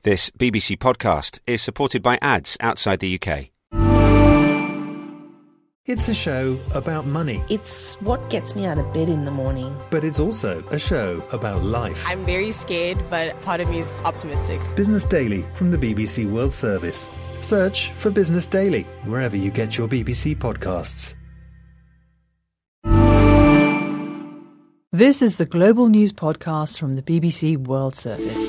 This BBC podcast is supported by ads outside the UK. It's a show about money. It's what gets me out of bed in the morning. But it's also a show about life. I'm very scared, but part of me is optimistic. Business Daily from the BBC World Service. Search for Business Daily wherever you get your BBC podcasts. This is the Global News Podcast from the BBC World Service.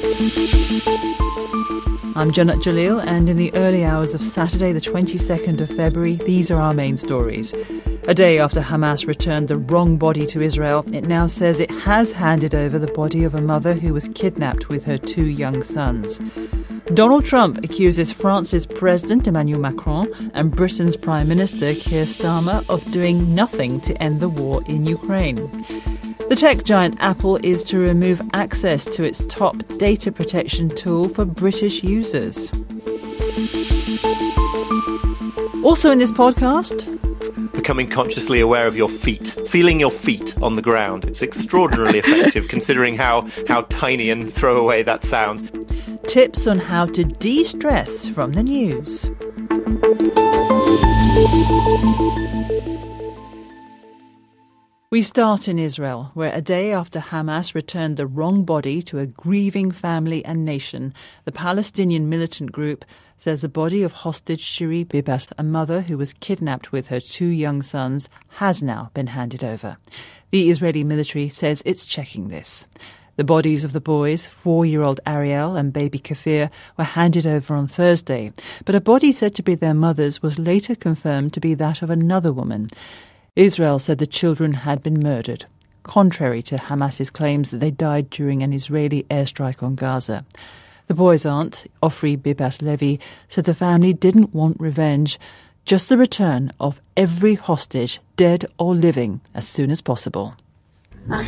I'm Jannat Jalil, and in the early hours of Saturday, the 22nd of February, these are our main stories. A day after Hamas returned the wrong body to Israel, it now says it has handed over the body of a mother who was kidnapped with her 2 young sons. Donald Trump accuses France's President Emmanuel Macron and Britain's Prime Minister Keir Starmer of doing nothing to end the war in Ukraine. The tech giant Apple is to remove access to its top data protection tool for British users. Also in this podcast, becoming consciously aware of your feet, feeling your feet on the ground. It's extraordinarily effective considering how tiny and throwaway that sounds. Tips on how to de-stress from the news. We start in Israel, where a day after Hamas returned the wrong body to a grieving family and nation, the Palestinian militant group says the body of hostage Shiri Bibas, a mother who was kidnapped with her 2 young sons, has now been handed over. The Israeli military says it's checking this. The bodies of the boys, 4-year-old Ariel and baby Kafir, were handed over on Thursday, but a body said to be their mother's was later confirmed to be that of another woman. Israel said the children had been murdered, contrary to Hamas's claims that they died during an Israeli airstrike on Gaza. The boys' aunt, Ofri Bibas Levi, said the family didn't want revenge, just the return of every hostage, dead or living, as soon as possible. My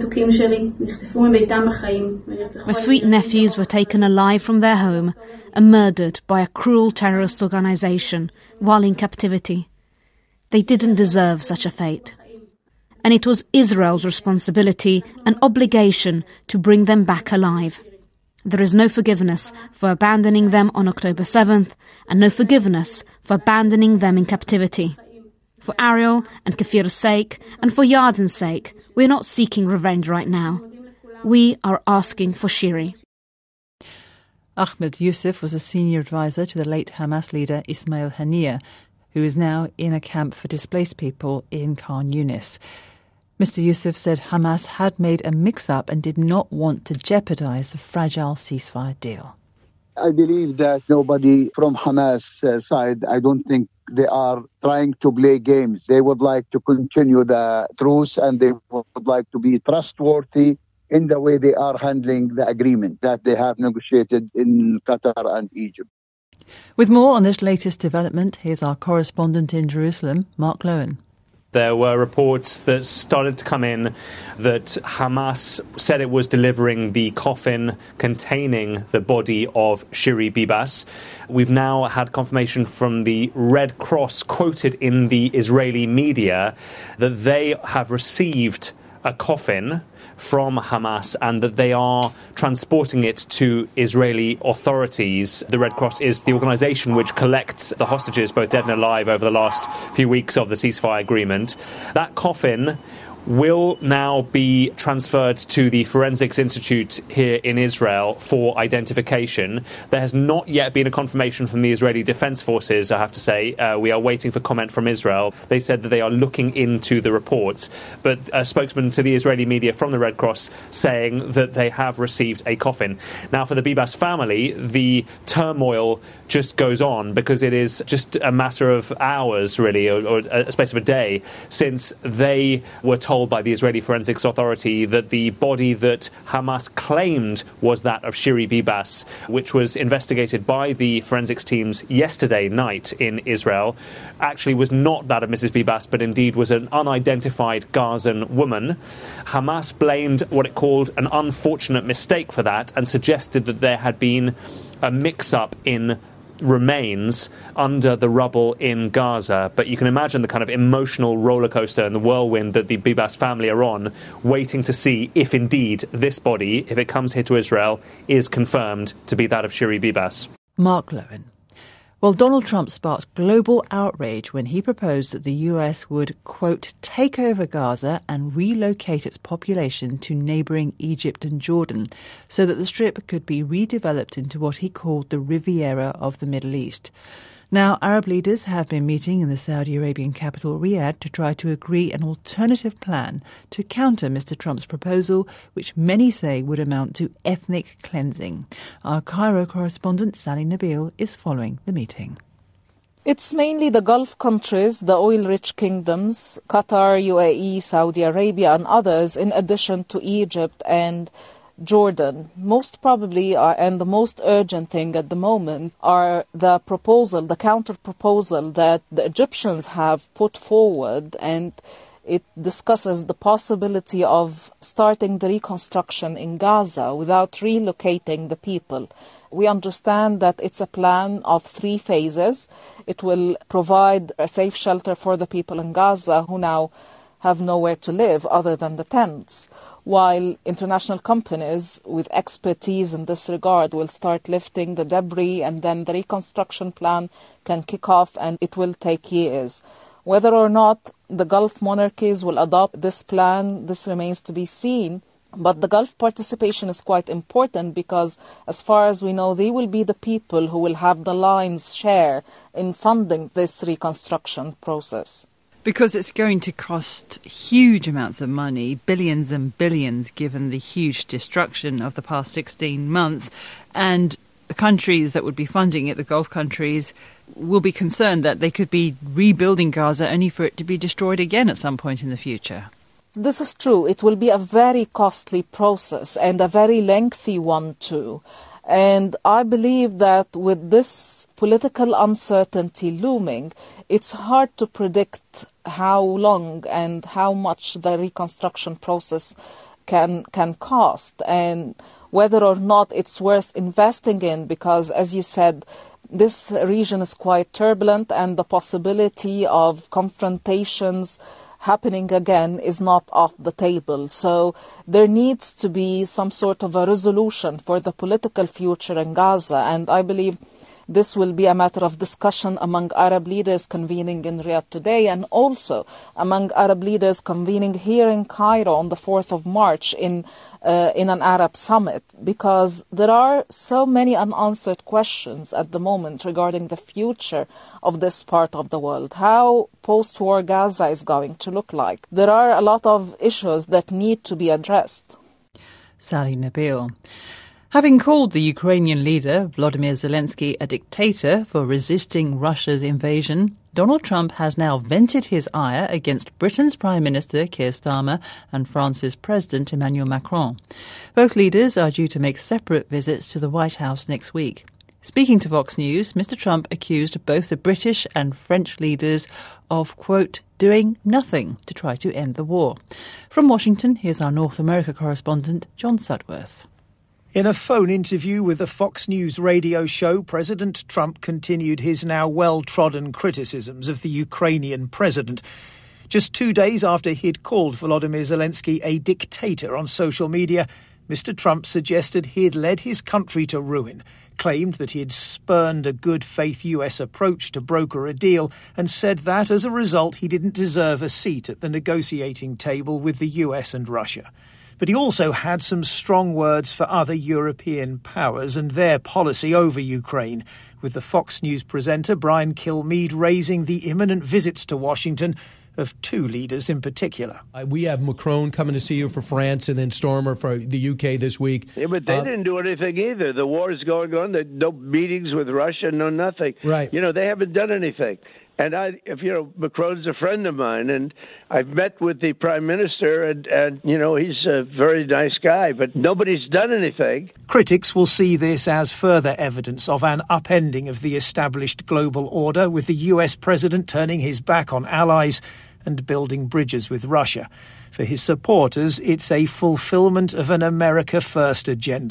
sweet nephews were taken alive from their home and murdered by a cruel terrorist organisation while in captivity. They didn't deserve such a fate. And it was Israel's responsibility and obligation to bring them back alive. There is no forgiveness for abandoning them on October 7th, and no forgiveness for abandoning them in captivity. For Ariel and Kafir's sake, and for Yarden's sake, we are not seeking revenge right now. We are asking for Shiri. Ahmed Youssef was a senior advisor to the late Hamas leader Ismail Haniyeh, who is now in a camp for displaced people in Khan Yunis. Mr. Youssef said Hamas had made a mix-up and did not want to jeopardize the fragile ceasefire deal. I believe that nobody from Hamas side, I don't think they are trying to play games. They would like to continue the truce, and they would like to be trustworthy in the way they are handling the agreement that they have negotiated in Qatar and Egypt. With more on this latest development, here's our correspondent in Jerusalem, Mark Lowen. There were reports that started to come in that Hamas said it was delivering the coffin containing the body of Shiri Bibas. We've now had confirmation from the Red Cross, quoted in the Israeli media, that they have received a coffin from Hamas and that they are transporting it to Israeli authorities. The Red Cross is the organisation which collects the hostages, both dead and alive, over the last few weeks of the ceasefire agreement. That coffin will now be transferred to the Forensics Institute here in Israel for identification. There has not yet been a confirmation from the Israeli Defense Forces, I have to say. We are waiting for comment from Israel. They said that they are looking into the reports, but a spokesman to the Israeli media from the Red Cross saying that they have received a coffin. Now, for the Bibas family, the turmoil just goes on because it is just a matter of hours, really, or a space of a day, since they were told by the Israeli Forensics Authority that the body that Hamas claimed was that of Shiri Bibas, which was investigated by the forensics teams yesterday night in Israel, actually was not that of Mrs. Bibas, but indeed was an unidentified Gazan woman. Hamas blamed what it called an unfortunate mistake for that and suggested that there had been a mix-up in remains under the rubble in Gaza. But you can imagine the kind of emotional roller coaster and the whirlwind that the Bibas family are on, waiting to see if indeed this body, if it comes here to Israel, is confirmed to be that of Shiri Bibas. Mark Lowen. Well, Donald Trump sparked global outrage when he proposed that the US would, quote, take over Gaza and relocate its population to neighbouring Egypt and Jordan so that the Strip could be redeveloped into what he called the Riviera of the Middle East. Now, Arab leaders have been meeting in the Saudi Arabian capital Riyadh to try to agree an alternative plan to counter Mr. Trump's proposal, which many say would amount to ethnic cleansing. Our Cairo correspondent Sally Nabil is following the meeting. It's mainly the Gulf countries, the oil-rich kingdoms, Qatar, UAE, Saudi Arabia and others, in addition to Egypt and Jordan. Most probably, and the most urgent thing at the moment, are the counter-proposal that the Egyptians have put forward, and it discusses the possibility of starting the reconstruction in Gaza without relocating the people. We understand that it's a plan of 3 phases. It will provide a safe shelter for the people in Gaza who now have nowhere to live other than the tents, while international companies with expertise in this regard will start lifting the debris, and then the reconstruction plan can kick off, and it will take years. Whether or not the Gulf monarchies will adopt this plan, this remains to be seen. But the Gulf participation is quite important because, as far as we know, they will be the people who will have the lion's share in funding this reconstruction process. Because it's going to cost huge amounts of money, billions and billions, given the huge destruction of the past 16 months. And the countries that would be funding it, the Gulf countries, will be concerned that they could be rebuilding Gaza only for it to be destroyed again at some point in the future. This is true. It will be a very costly process and a very lengthy one too. And I believe that with this political uncertainty looming, it's hard to predict how long and how much the reconstruction process can cost, and whether or not it's worth investing in, because, as you said, this region is quite turbulent and the possibility of confrontations happening again is not off the table. So there needs to be some sort of a resolution for the political future in Gaza, and I believe this will be a matter of discussion among Arab leaders convening in Riyadh today, and also among Arab leaders convening here in Cairo on the 4th of March in an Arab summit, because there are so many unanswered questions at the moment regarding the future of this part of the world, how post-war Gaza is going to look like. There are a lot of issues that need to be addressed. Sally Nabil. Having called the Ukrainian leader, Volodymyr Zelensky, a dictator for resisting Russia's invasion, Donald Trump has now vented his ire against Britain's Prime Minister Keir Starmer and France's President Emmanuel Macron. Both leaders are due to make separate visits to the White House next week. Speaking to Vox News, Mr. Trump accused both the British and French leaders of, quote, doing nothing to try to end the war. From Washington, here's our North America correspondent, John Sudworth. In a phone interview with the Fox News radio show, President Trump continued his now well-trodden criticisms of the Ukrainian president. Just 2 days after he'd called Volodymyr Zelensky a dictator on social media, Mr. Trump suggested he'd led his country to ruin, claimed that he had spurned a good-faith US approach to broker a deal, and said that, as a result, he didn't deserve a seat at the negotiating table with the US and Russia. But he also had some strong words for other European powers and their policy over Ukraine, with the Fox News presenter Brian Kilmeade raising the imminent visits to Washington of 2 leaders in particular. We have Macron coming to see you for France, and then Starmer for the UK this week. Yeah, but they didn't do anything either. The war is going on. There no meetings with Russia, no nothing. Right. They haven't done anything. And Macron's a friend of mine, and I've met with the prime minister, and he's a very nice guy, but nobody's done anything. Critics will see this as further evidence of an upending of the established global order, with the US president turning his back on allies and building bridges with Russia. For his supporters, it's a fulfillment of an America First agenda.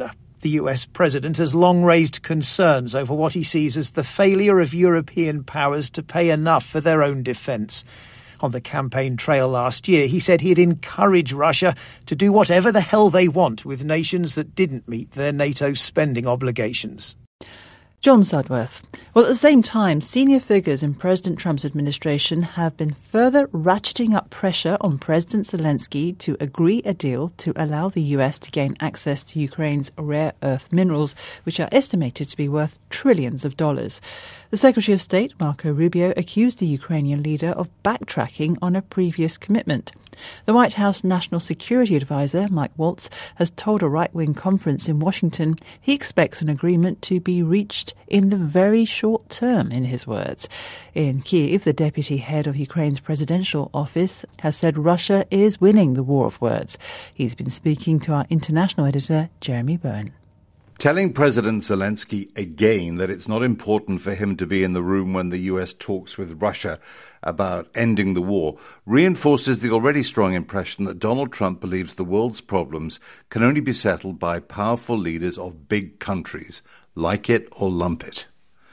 The US president has long raised concerns over what he sees as the failure of European powers to pay enough for their own defence. On the campaign trail last year, he said he'd encourage Russia to do whatever the hell they want with nations that didn't meet their NATO spending obligations. John Sudworth. Well, at the same time, senior figures in President Trump's administration have been further ratcheting up pressure on President Zelensky to agree a deal to allow the US to gain access to Ukraine's rare earth minerals, which are estimated to be worth trillions of dollars. The Secretary of State, Marco Rubio, accused the Ukrainian leader of backtracking on a previous commitment. The White House National Security Advisor, Mike Waltz, has told a right-wing conference in Washington he expects an agreement to be reached in the very short term, in his words. In Kyiv, the deputy head of Ukraine's presidential office has said Russia is winning the war of words. He's been speaking to our international editor, Jeremy Bowen. Telling President Zelensky again that it's not important for him to be in the room when the US talks with Russia about ending the war reinforces the already strong impression that Donald Trump believes the world's problems can only be settled by powerful leaders of big countries, like it or lump it.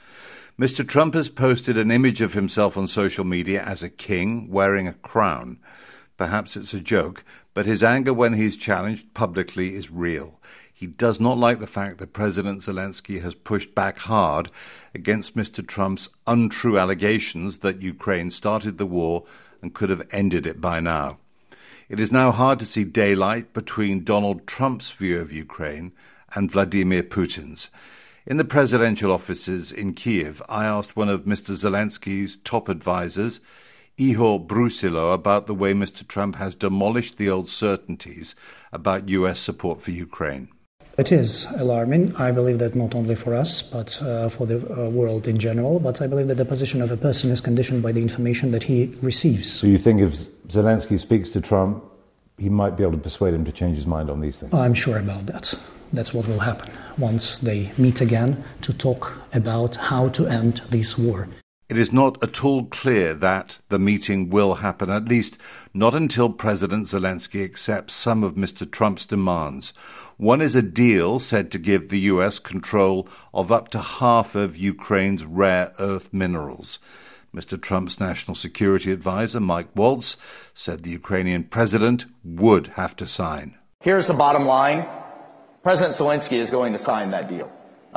Mr. Trump has posted an image of himself on social media as a king wearing a crown. Perhaps it's a joke, but his anger when he's challenged publicly is real. He does not like the fact that President Zelensky has pushed back hard against Mr. Trump's untrue allegations that Ukraine started the war and could have ended it by now. It is now hard to see daylight between Donald Trump's view of Ukraine and Vladimir Putin's. In the presidential offices in Kyiv, I asked one of Mr. Zelensky's top advisers, Ihor Brusilo, about the way Mr. Trump has demolished the old certainties about US support for Ukraine. It is alarming. I believe that not only for us, but for the world in general. But I believe that the position of a person is conditioned by the information that he receives. So you think if Zelensky speaks to Trump, he might be able to persuade him to change his mind on these things? I'm sure about that. That's what will happen once they meet again to talk about how to end this war. It is not at all clear that the meeting will happen, at least not until President Zelensky accepts some of Mr. Trump's demands. One is a deal said to give the US control of up to half of Ukraine's rare earth minerals. Mr. Trump's national security advisor, Mike Waltz, said the Ukrainian president would have to sign. Here's the bottom line. President Zelensky is going to sign that deal.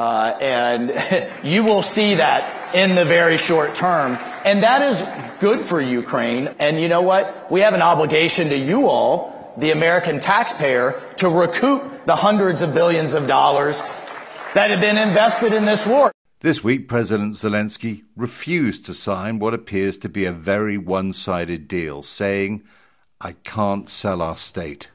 And you will see that in the very short term. And that is good for Ukraine. And you know what? We have an obligation to you all, the American taxpayer, to recoup the hundreds of billions of dollars that have been invested in this war. This week, President Zelensky refused to sign what appears to be a very one-sided deal, saying, "I can't sell our state."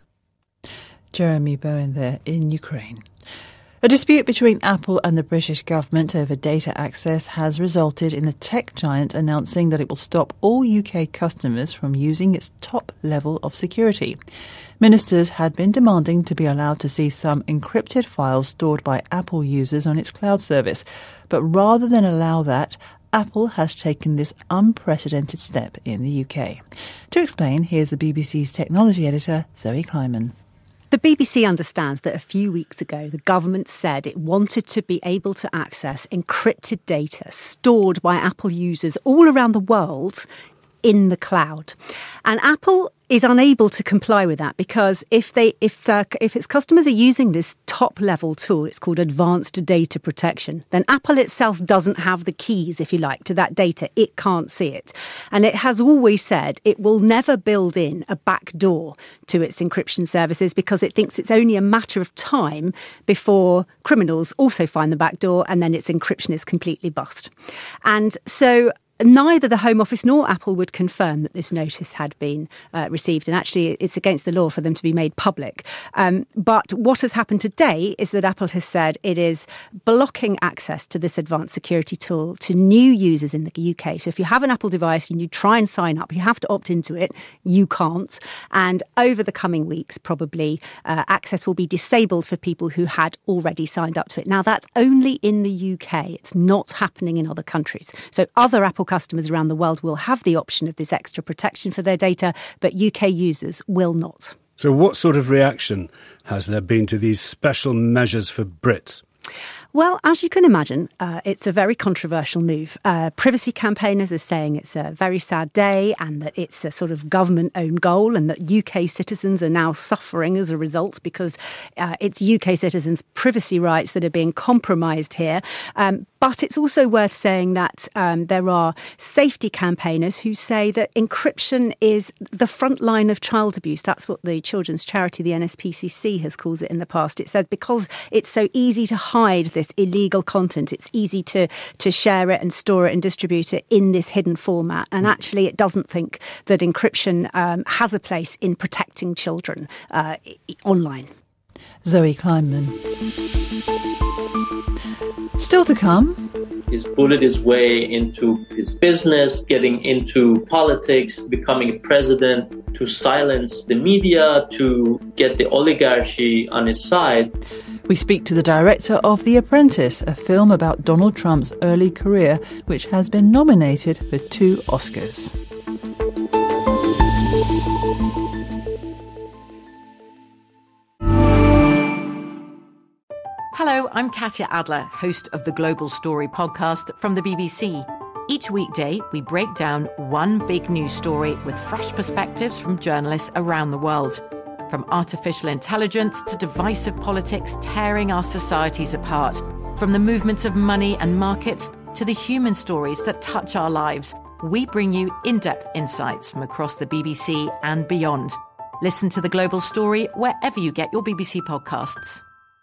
Jeremy Bowen there in Ukraine. A dispute between Apple and the British government over data access has resulted in the tech giant announcing that it will stop all UK customers from using its top level of security. Ministers had been demanding to be allowed to see some encrypted files stored by Apple users on its cloud service. But rather than allow that, Apple has taken this unprecedented step in the UK. To explain, here's the BBC's technology editor, Zoe Kleiman. The BBC understands that a few weeks ago, the government said it wanted to be able to access encrypted data stored by Apple users all around the world in the cloud. And Apple is unable to comply with that because if its customers are using this top level tool, it's called advanced data protection, then Apple itself doesn't have the keys, if you like, to that data. It can't see it. And it has always said it will never build in a back door to its encryption services because it thinks it's only a matter of time before criminals also find the back door and then its encryption is completely bust. And so neither the Home Office nor Apple would confirm that this notice had been received. And actually, it's against the law for them to be made public. But what has happened today is that Apple has said it is blocking access to this advanced security tool to new users in the UK. So if you have an Apple device and you try and sign up, you have to opt into it. You can't. And over the coming weeks, probably access will be disabled for people who had already signed up to it. Now, that's only in the UK. It's not happening in other countries. So other Apple customers around the world will have the option of this extra protection for their data, but UK users will not. So what sort of reaction has there been to these special measures for Brits? Well, as you can imagine, it's a very controversial move. Privacy campaigners are saying it's a very sad day and that it's a sort of government-owned goal and that UK citizens are now suffering as a result because it's UK citizens' privacy rights that are being compromised here. But it's also worth saying that there are safety campaigners who say that encryption is the front line of child abuse. That's what the children's charity, the NSPCC, has called it in the past. It said because it's so easy to hide this illegal content, it's easy to share it and store it and distribute it in this hidden format. And actually, it doesn't think that encryption has a place in protecting children online. Zoe Kleinman. Still to come. He's bullied his way into his business, getting into politics, becoming a president, to silence the media, to get the oligarchy on his side. We speak to the director of The Apprentice, a film about Donald Trump's early career, which has been nominated for 2 Oscars. Hello, I'm Katya Adler, host of the Global Story podcast from the BBC. Each weekday, we break down one big news story with fresh perspectives from journalists around the world. From artificial intelligence to divisive politics tearing our societies apart. From the movements of money and markets to the human stories that touch our lives, we bring you in-depth insights from across the BBC and beyond. Listen to The Global Story wherever you get your BBC podcasts.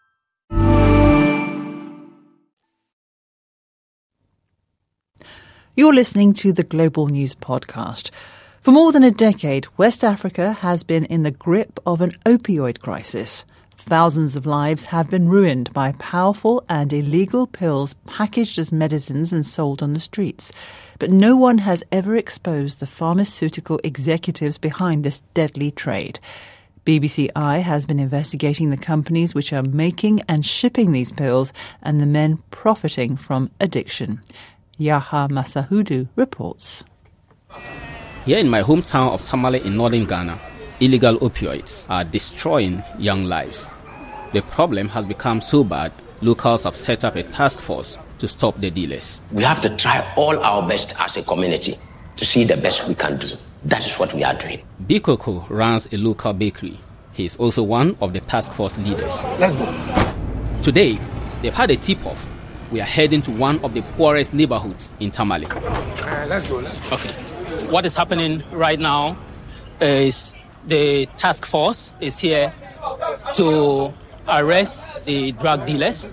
You're listening to the Global News Podcast. For more than a decade, West Africa has been in the grip of an opioid crisis. Thousands of lives have been ruined by powerful and illegal pills packaged as medicines and sold on the streets. But no one has ever exposed the pharmaceutical executives behind this deadly trade. BBC Eye has been investigating the companies which are making and shipping these pills and the men profiting from addiction. Yaha Masahudu reports. Here in my hometown of Tamale in northern Ghana, illegal opioids are destroying young lives. The problem has become so bad, locals have set up a task force to stop the dealers. We have to try all our best as a community to see the best we can do. That is what we are doing. Bikoko runs a local bakery. He is also one of the task force leaders. Let's go. Today, they've had a tip-off. We are heading to one of the poorest neighborhoods in Tamale. Let's go. Okay. What is happening right now is the task force is here to arrest the drug dealers.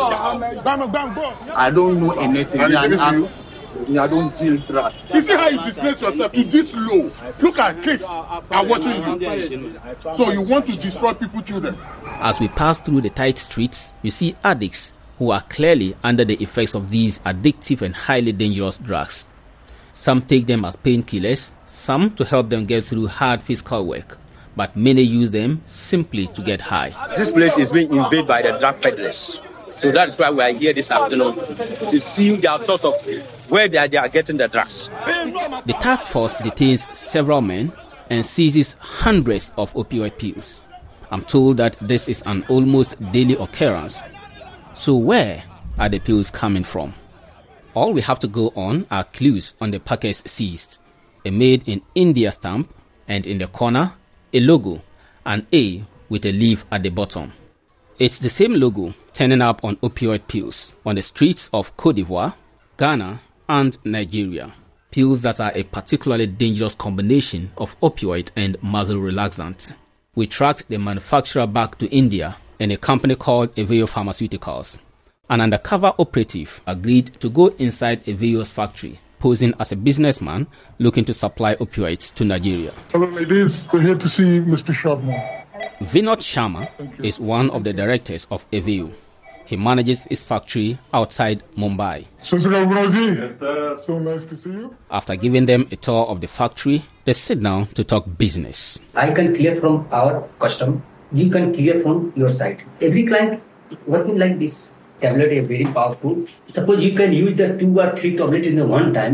I don't know anything. I don't deal drugs. You see how you disgrace yourself to this low? Look at kids are watching you. So you want to destroy people's children. As we pass through the tight streets, we see addicts who are clearly under the effects of these addictive and highly dangerous drugs. Some take them as painkillers, some to help them get through hard physical work, but many use them simply to get high. This place is being invaded by the drug peddlers. So that's why we are here this afternoon, to see their source of where they are getting the drugs. The task force detains several men and seizes hundreds of opioid pills. I'm told that this is an almost daily occurrence. So where are the pills coming from? All we have to go on are clues on the packets seized. A made in India stamp, and in the corner, a logo, an A with a leaf at the bottom. It's the same logo turning up on opioid pills on the streets of Côte d'Ivoire, Ghana, and Nigeria. Pills that are a particularly dangerous combination of opioid and muscle relaxant. We tracked the manufacturer back to India and a company called Aveo Pharmaceuticals. An undercover operative agreed to go inside Aveo's factory, posing as a businessman looking to supply opioids to Nigeria. Hello ladies, we're here to see Mr. Sharma. Vinod Sharma is one of the directors of Aveo. He manages his factory outside Mumbai. So nice to see you. After giving them a tour of the factory, they sit down to talk business. I can clear from our custom. You can clear from your side. Every client working like this. Tablet is very powerful. Suppose you can use the 2 or 3 tablets in the one time.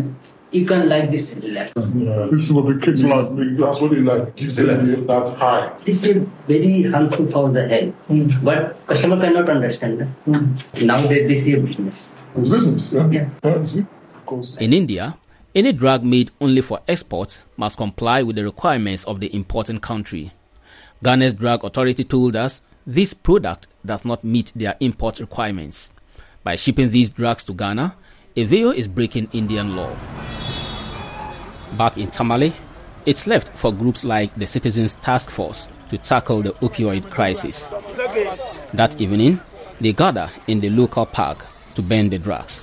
you can like this and relax. This is what the kids like. That's what they like. Gives them that high. This is very harmful for the health. But customer cannot understand that. Nowadays, this is a business. It's business, yeah. In India, any drug made only for export must comply with the requirements of the importing country. Ghana's drug authority told us this product does not meet their import requirements. By shipping these drugs to Ghana, Aveo is breaking Indian law. Back in Tamale, it's left for groups like the Citizens Task Force to tackle the opioid crisis. That evening, they gather in the local park to burn the drugs.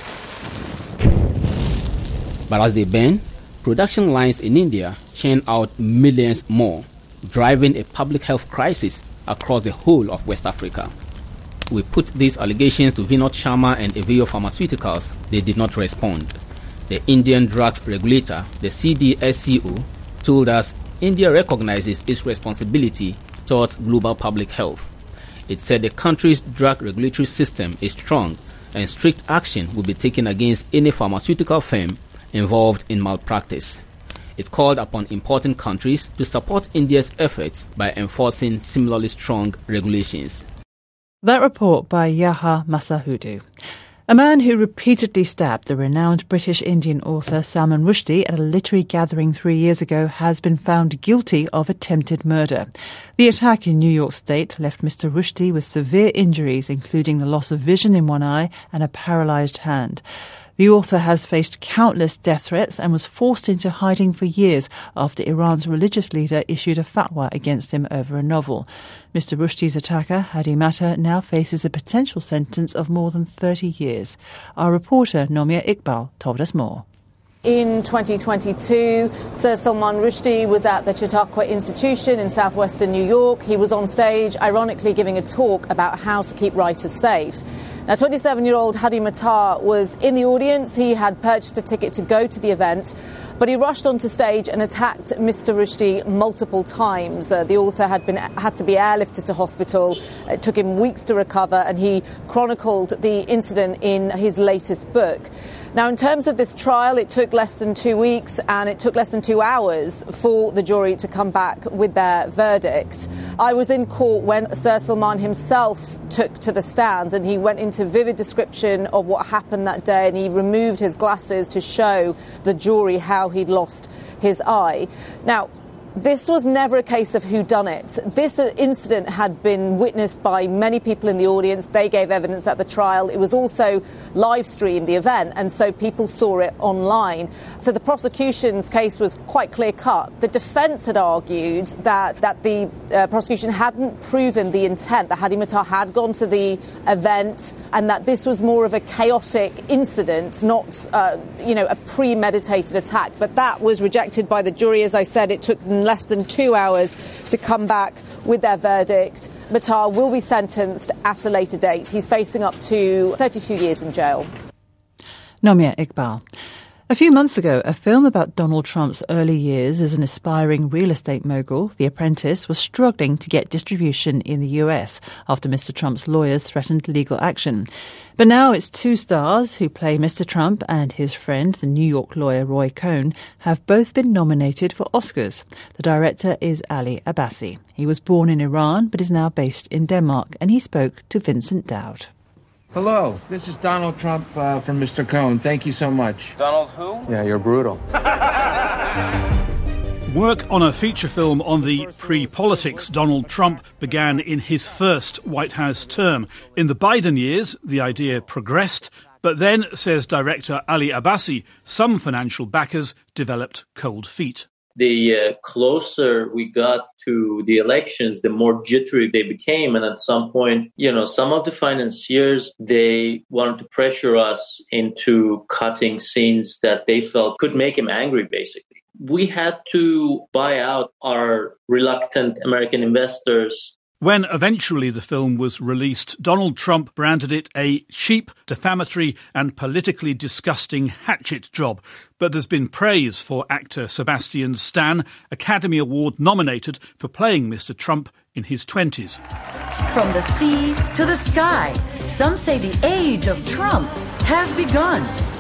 But as they burn, production lines in India churn out millions more, driving a public health crisis across the whole of West Africa. We put these allegations to Vinod Sharma and Aveo Pharmaceuticals. They did not respond. The Indian drugs regulator, the CDSCO, told us India recognizes its responsibility towards global public health. It said the country's drug regulatory system is strong and strict action will be taken against any pharmaceutical firm involved in malpractice. It called upon importing countries to support India's efforts by enforcing similarly strong regulations. That report by Yaha Masahudu. A man who repeatedly stabbed the renowned British Indian author Salman Rushdie at a literary gathering 3 years ago has been found guilty of attempted murder. The attack in New York State left Mr. Rushdie with severe injuries, including the loss of vision in one eye and a paralysed hand. The author has faced countless death threats and was forced into hiding for years after Iran's religious leader issued a fatwa against him over a novel. Mr. Rushdie's attacker, Hadi Matar, now faces a potential sentence of more than 30 years. Our reporter, Nomia Iqbal, told us more. In 2022, Sir Salman Rushdie was at the Chautauqua Institution in southwestern New York. He was on stage, ironically giving a talk about how to keep writers safe. Now, 27-year-old Hadi Matar was in the audience. He had purchased a ticket to go to the event, but he rushed onto stage and attacked Mr. Rushdie multiple times. The author had to be airlifted to hospital. It took him weeks to recover, and he chronicled the incident in his latest book. Now, in terms of this trial, it took less than 2 weeks and it took less than 2 hours for the jury to come back with their verdict. I was in court when Sir Salman himself took to the stand, and he went into vivid description of what happened that day, and he removed his glasses to show the jury how he'd lost his eye. Now, this was never a case of whodunit. This incident had been witnessed by many people in the audience. They gave evidence at the trial. It was also live streamed, the event, and so people saw it online. So the prosecution's case was quite clear-cut. The defence had argued that the prosecution hadn't proven the intent, that Hadi Matar had gone to the event, and that this was more of a chaotic incident, not a premeditated attack. But that was rejected by the jury. As I said, it took less than 2 hours to come back with their verdict. Matar will be sentenced at a later date. He's facing up to 32 years in jail. Nomia Iqbal. A few months ago, a film about Donald Trump's early years as an aspiring real estate mogul, The Apprentice, was struggling to get distribution in the US after Mr. Trump's lawyers threatened legal action. But now its two stars, who play Mr. Trump and his friend, the New York lawyer Roy Cohn, have both been nominated for Oscars. The director is Ali Abbasi. He was born in Iran but is now based in Denmark, and he spoke to Vincent Dowd. Hello, this is Donald Trump from Mr. Cohn. Thank you so much. Donald who? Yeah, you're brutal. Work on a feature film on the pre-politics Donald Trump began in his first White House term. In the Biden years, the idea progressed, but then, says director Ali Abbasi, some financial backers developed cold feet. The closer we got to the elections, the more jittery they became. And at some point, some of the financiers, they wanted to pressure us into cutting scenes that they felt could make him angry, basically. We had to buy out our reluctant American investors. When eventually the film was released, Donald Trump branded it a cheap, defamatory and politically disgusting hatchet job. But there's been praise for actor Sebastian Stan, Academy Award nominated for playing Mr. Trump in his 20s. From the sea to the sky, some say the age of Trump has begun.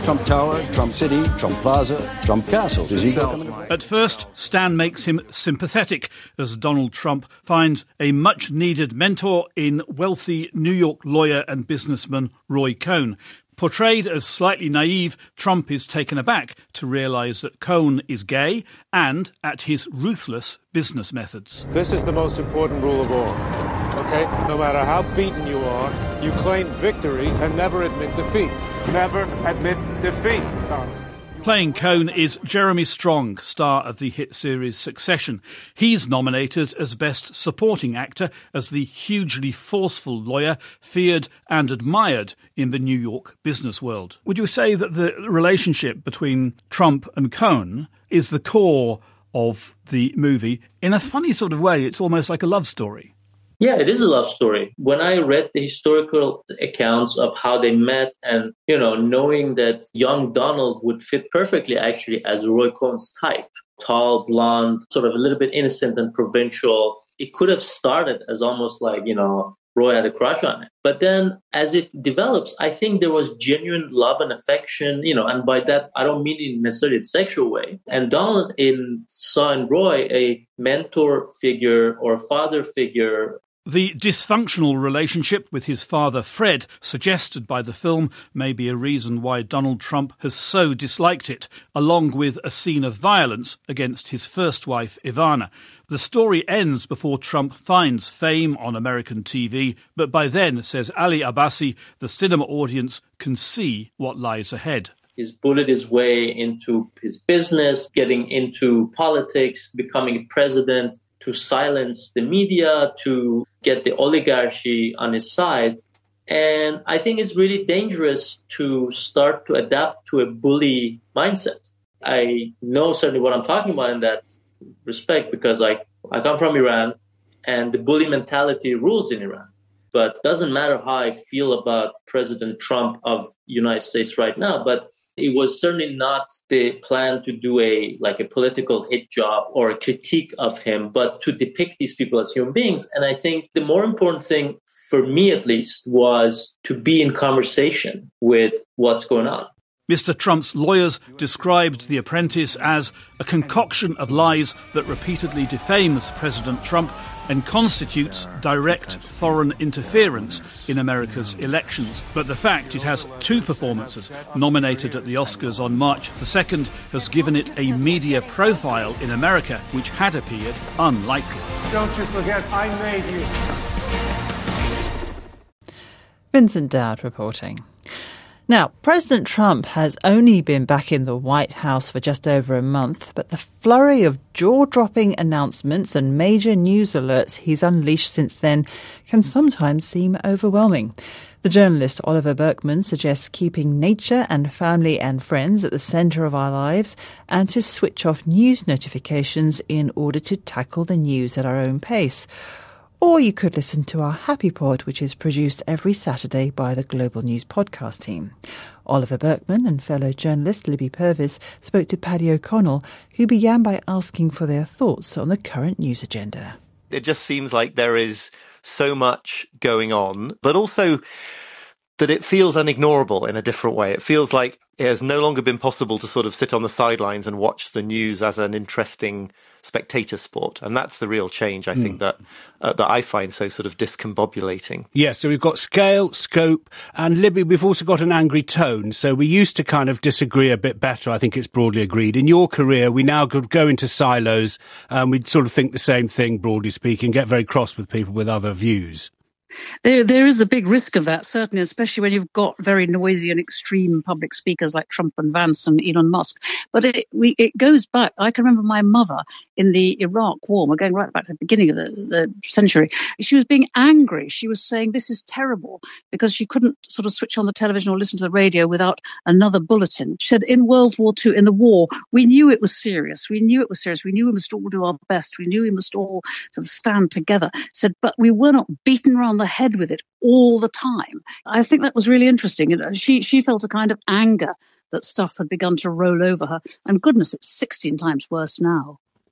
Trump Tower, Trump City, Trump Plaza, Trump Castle. Does he go? At first, Stan makes him sympathetic as Donald Trump finds a much-needed mentor in wealthy New York lawyer and businessman Roy Cohn. Portrayed as slightly naive, Trump is taken aback to realise that Cohn is gay and at his ruthless business methods. This is the most important rule of all, okay? No matter how beaten you are, you claim victory and never admit defeat. Never admit defeat. Playing Cohn is Jeremy Strong, star of the hit series Succession. He's nominated as Best Supporting Actor as the hugely forceful lawyer feared and admired in the New York business world. Would you say that the relationship between Trump and Cohn is the core of the movie? In a funny sort of way, it's almost like a love story. Yeah, it is a love story. When I read the historical accounts of how they met and, knowing that young Donald would fit perfectly actually as Roy Cohn's type, tall, blonde, sort of a little bit innocent and provincial, it could have started as almost like, Roy had a crush on it. But then as it develops, I think there was genuine love and affection, and by that, I don't mean in necessarily a sexual way. And Donald saw in Roy a mentor figure or father figure. The dysfunctional relationship with his father, Fred, suggested by the film, may be a reason why Donald Trump has so disliked it, along with a scene of violence against his first wife, Ivana. The story ends before Trump finds fame on American TV, but by then, says Ali Abbasi, the cinema audience can see what lies ahead. He's bullied his way into his business, getting into politics, becoming president, to silence the media, to get the oligarchy on his side. And I think it's really dangerous to start to adapt to a bully mindset. I know certainly what I'm talking about in that respect because I come from Iran and the bully mentality rules in Iran. But it doesn't matter how I feel about President Trump of the United States right now, but it was certainly not the plan to do a political hit job or a critique of him, but to depict these people as human beings. And I think the more important thing, for me at least, was to be in conversation with what's going on. Mr. Trump's lawyers described The Apprentice as a concoction of lies that repeatedly defames President Trump and constitutes direct foreign interference in America's elections. But the fact it has two performances nominated at the Oscars on March the 2nd has given it a media profile in America which had appeared unlikely. Don't you forget, I made you. Vincent Dowd reporting. Now, President Trump has only been back in the White House for just over a month, but the flurry of jaw-dropping announcements and major news alerts he's unleashed since then can sometimes seem overwhelming. The journalist Oliver Berkman suggests keeping nature and family and friends at the centre of our lives and to switch off news notifications in order to tackle the news at our own pace. Or you could listen to our Happy Pod, which is produced every Saturday by the Global News podcast team. Oliver Berkman and fellow journalist Libby Purvis spoke to Paddy O'Connell, who began by asking for their thoughts on the current news agenda. It just seems like there is so much going on, but also that it feels unignorable in a different way. It feels like it has no longer been possible to sort of sit on the sidelines and watch the news as an interesting spectator sport. And that's the real change, I think, that I find so sort of discombobulating. Yes, so we've got scale, scope, and Libby, we've also got an angry tone. So we used to kind of disagree a bit better, I think it's broadly agreed. In your career, we now could go into silos and we'd sort of think the same thing, broadly speaking, get very cross with people with other views. There is a big risk of that, certainly, especially when you've got very noisy and extreme public speakers like Trump and Vance and Elon Musk. But it goes back. I can remember my mother in the Iraq War, we're going right back to the beginning of the century. She was being angry. She was saying this is terrible because she couldn't sort of switch on the television or listen to the radio without another bulletin. She said in World War II, in the war, we knew it was serious. We knew we must all do our best. We knew we must all sort of stand together. She said, but we were not beaten around the head with it all the time. I think that was really interesting. She felt a kind of anger that stuff had begun to roll over her. And goodness, it's 16 times worse now.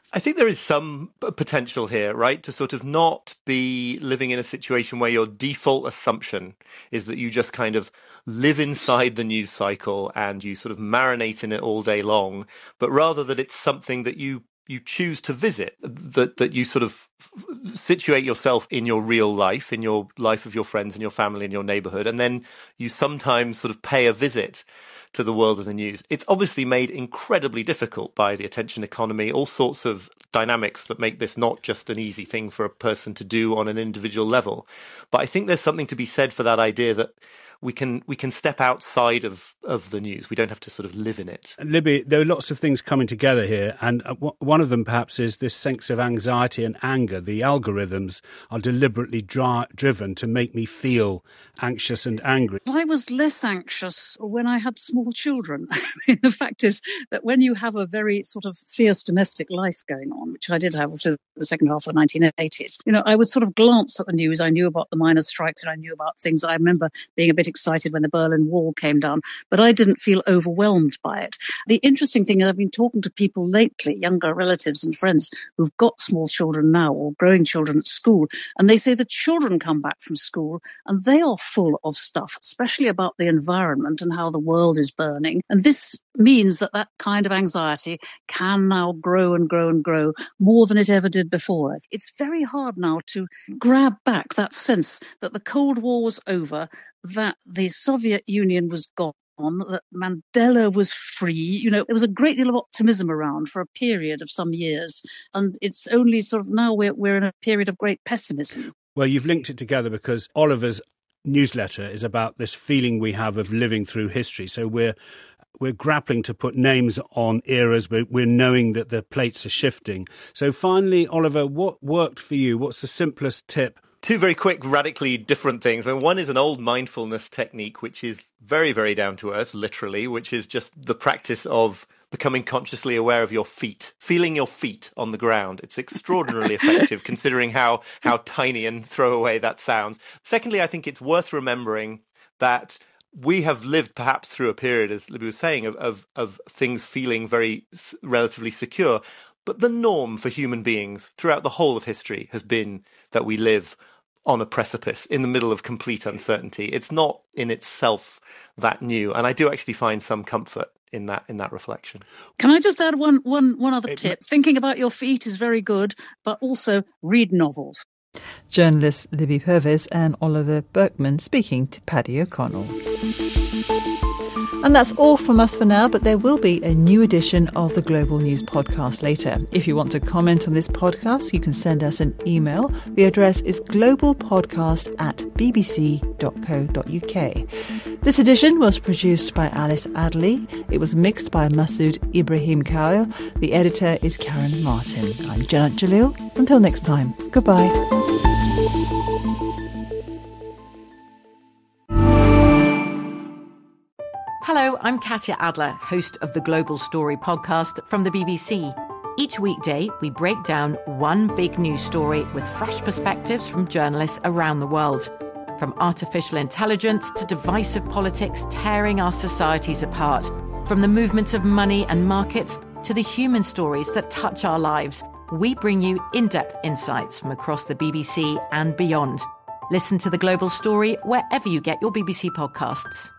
I think there is some potential here, right? To sort of not be living in a situation where your default assumption is that you just kind of live inside the news cycle and you sort of marinate in it all day long, but rather that it's something that you choose to visit, that you sort of situate yourself in your real life, in your life of your friends and your family and your neighborhood, and then you sometimes sort of pay a visit to the world of the news. It's obviously made incredibly difficult by the attention economy, all sorts of dynamics that make this not just an easy thing for a person to do on an individual level. But I think there's something to be said for that idea that we can step outside of the news. We don't have to sort of live in it. Libby, there are lots of things coming together here, and one of them perhaps is this sense of anxiety and anger. The algorithms are deliberately driven to make me feel anxious and angry. I was less anxious when I had small children. The fact is that when you have a very sort of fierce domestic life going on, which I did have through the second half of the 1980s, I would sort of glance at the news. I knew about the miners' strikes and I knew about things. I remember being a bit excited when the Berlin Wall came down, but I didn't feel overwhelmed by it. The interesting thing is I've been talking to people lately, younger relatives and friends who've got small children now or growing children at school, and they say the children come back from school and they are full of stuff, especially about the environment and how the world is burning. And this means that kind of anxiety can now grow and grow and grow more than it ever did before. It's very hard now to grab back that sense that the Cold War was over, that the Soviet Union was gone, that Mandela was free. There was a great deal of optimism around for a period of some years. And it's only sort of now we're in a period of great pessimism. Well, you've linked it together because Oliver's newsletter is about this feeling we have of living through history. So we're grappling to put names on eras. We're knowing that the plates are shifting. So finally, Oliver, what worked for you? What's the simplest tip? Two very quick, radically different things. One is an old mindfulness technique, which is very, very down to earth, literally, which is just the practice of becoming consciously aware of your feet, feeling your feet on the ground. It's extraordinarily effective considering how tiny and throwaway that sounds. Secondly, I think it's worth remembering that we have lived perhaps through a period, as Libby was saying, of things feeling very relatively secure. But the norm for human beings throughout the whole of history has been that we live on a precipice in the middle of complete uncertainty. It's not in itself that new. And I do actually find some comfort in that reflection. Can I just add one other tip? Thinking about your feet is very good, but also read novels. Journalists Libby Purves and Oliver Berkman speaking to Paddy O'Connell. And that's all from us for now, but there will be a new edition of the Global News Podcast later. If you want to comment on this podcast, you can send us an email. The address is globalpodcast@bbc.co.uk. This edition was produced by Alice Adley. It was mixed by Masood Ibrahim Khalil. The editor is Karen Martin. I'm Janet Jalil. Until next time, goodbye. Hello, I'm Katya Adler, host of the Global Story podcast from the BBC. Each weekday, we break down one big news story with fresh perspectives from journalists around the world. From artificial intelligence to divisive politics tearing our societies apart. From the movements of money and markets to the human stories that touch our lives, we bring you in-depth insights from across the BBC and beyond. Listen to The Global Story wherever you get your BBC podcasts.